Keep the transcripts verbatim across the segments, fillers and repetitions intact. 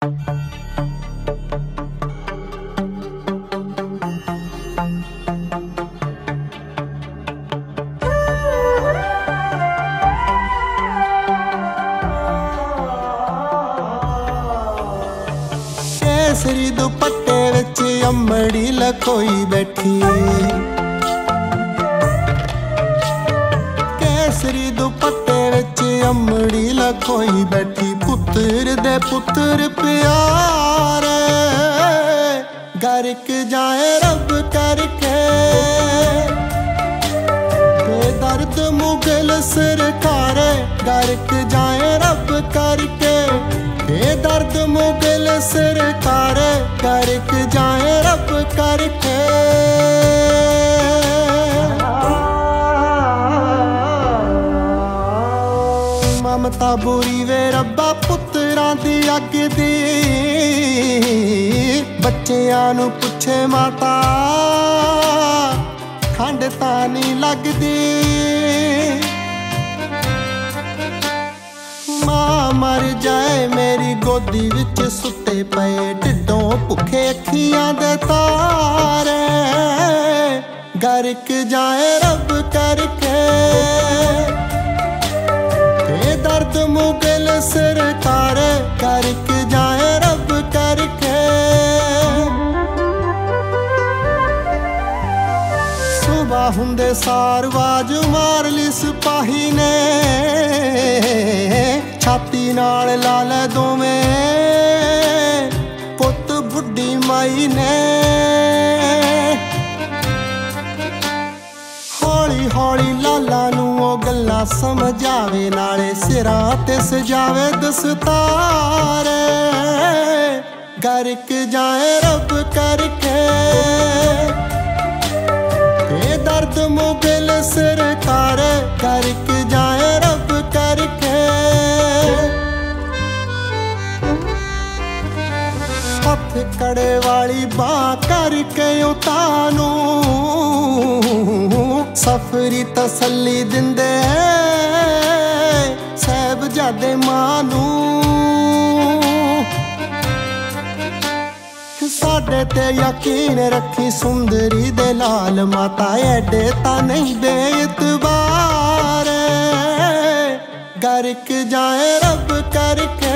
केसरी दुपट्टे विच अम्मड़ी लखोई बैठी, केसरी दुपट्टे विच अम्मड़ी लखोई बैठी। पुत्र दे पुत्र प्यारे गर्क जाए रब करके, बेदर्द मुगल सरकार गर्क जाए रब करके, बेदर्द मुगल सरकार गर्क जाए रब करके। ममता बुरी वे रब्बा पुत्रां दी अग दी, बच्चियां नूं पुछे माता ठंड तां नहीं लगदी। मां मर जाए मेरी गोदी विच सुते पे, ढिडों भुखे अखियां दे तारे गर्क जाए रब करके, बेदर्द मुगल सरकार गर्क जाए रब करके। सुबह हुंदे सार वाज मार ली सिपाही ने, छाती नाल ला लै दोवें पुत बुढ़ी माई ने। हौली हौली लाला नूं ओ गल्लां समझावे, नाले सिरां ते सजावे दस्तार गर्क जाए रब करके, बेदर्द मुगल सरकार गर्क जाए रब करके। हथ कड़े वाली बां करके उतानू सफरी तसल्ली दिंदे साहिबजादे मां नूं। साडे ते यकीन रखी सुंदरी दे लाल माता, एडे तां नहीं बेइतबार गर्क जाए रब करके,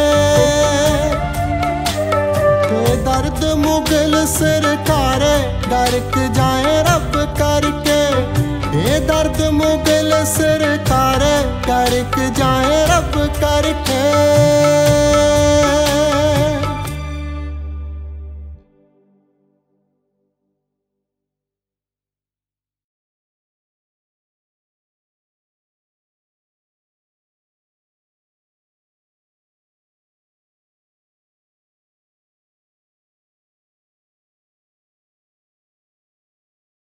बेदर्द मुगल सरकार गर्क जाए रब करके, बेदर्द मुगल सरकार गर्क जाए रब करके।